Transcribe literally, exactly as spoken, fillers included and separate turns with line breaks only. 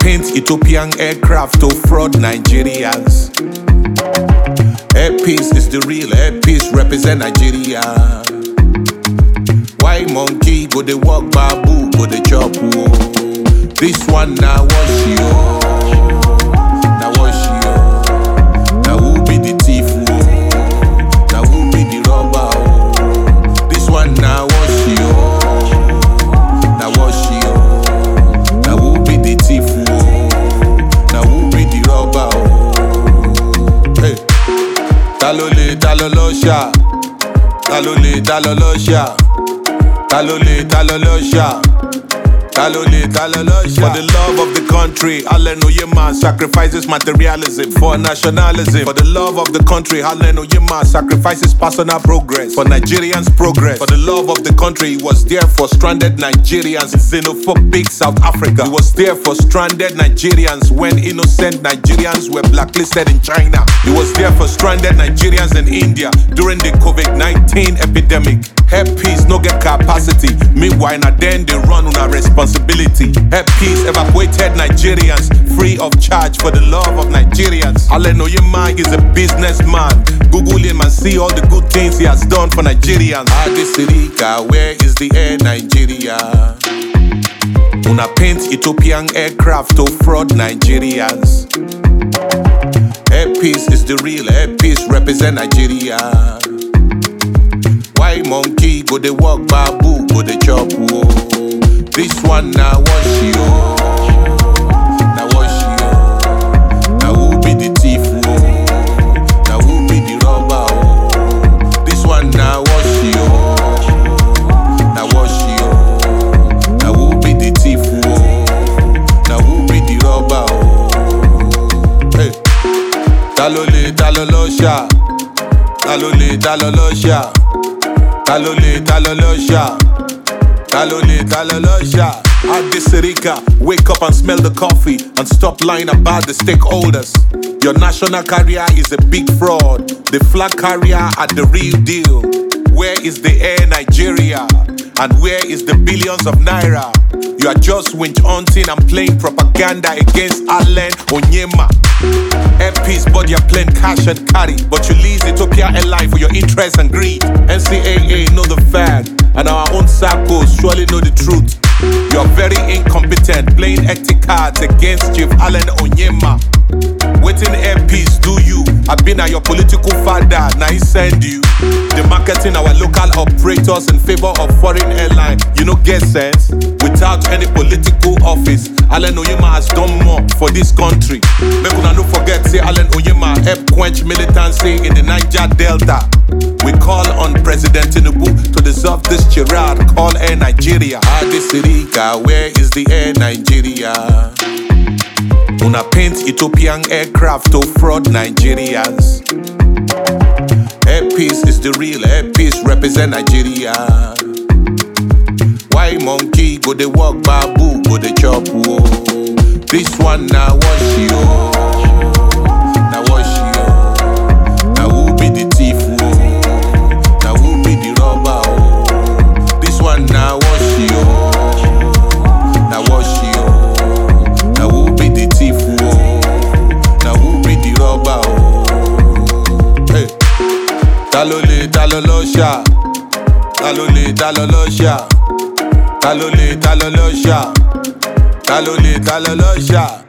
paint Ethiopian aircraft to fraud Nigerians. Airpeace is the real Airpeace represent Nigeria. Why monkey go dey walk babu go dey chop wo? This one now wash you, now wash you. Now who be the thief wo? Now who be the robber wo? This one now wash you, now wash you. Now who be the thief wo? Now who be the robber wo? Hey, talole talolosha, talole talolosha. Talole, talolosha. Talole, talolosha. For the love of the country, Allen Oyema sacrifices materialism for nationalism. For the love of the country, Allen Oyema sacrifices personal progress for Nigerians' progress. For the love of the country, he was there for stranded Nigerians in xenophobic South Africa. He was there for stranded Nigerians when innocent Nigerians were blacklisted in China. He was there for stranded Nigerians in India during the COVID nineteen epidemic. Airpeace no get capacity. Meanwhile, na then they run on our responsibility. Airpeace evacuated Nigerians free of charge for the love of Nigerians. Allen Oyema is a businessman. Google him and see all the good things he has done for Nigerians. Addis Sirika, where is the air Nigeria? Una paint Ethiopian aircraft to fraud Nigerians. Airpeace is the real Airpeace represent Nigeria. Why monkey go dey walk babu go dey chop wo? This one now wash you, now wash you. Now who be the thief wo? Now who be the robber wo? This one now wash you, now wash you. Now who be the thief wo? Now who be the robber wo? Hey, talole talolosha, talole talolosha. Talole, talolosha. Talole, talolosha. Addis Sirika, wake up and smell the coffee and stop lying about the stakeholders. Your national carrier is a big fraud. The flag carrier are the real deal. Where is the air Nigeria? And where is the billions of naira? You are just winch hunting and playing propaganda against Allen Oyema. Airpeace bought your plane cash and carry, but you lease Ethiopia Airline for your interest and greed. N C A A know the fact, and our own circles surely know the truth. You're very incompetent, playing ethic cards against Chief Allen Oyema. Waiting Airpeace do you? I've been at your political father, now he send you. The marketing our local operators in favor of foreign airline. You no get sense? Without any political office, Allen Oyema has done more for this country. Make una no forget, say Allen Oyema help quench militancy in the Niger Delta. We call on President Tinubu to dissolve this charade, call Air Nigeria. Addis Sirika, where is the Air Nigeria? Una paint Ethiopian aircraft to fraud Nigerians. Airpeace is the real Airpeace represent Nigeria. Why monkey go dey walk babu go dey chop wo? This one now wash you, now wash you. Now who be the thief wo? Now who be the robber wo? This one now wash you, now wash you. Now who be the thief wo? Now who be the robber wo? Hey, talole talolosha, talole talolosha. Talole, talolosha. Talole, talolosha.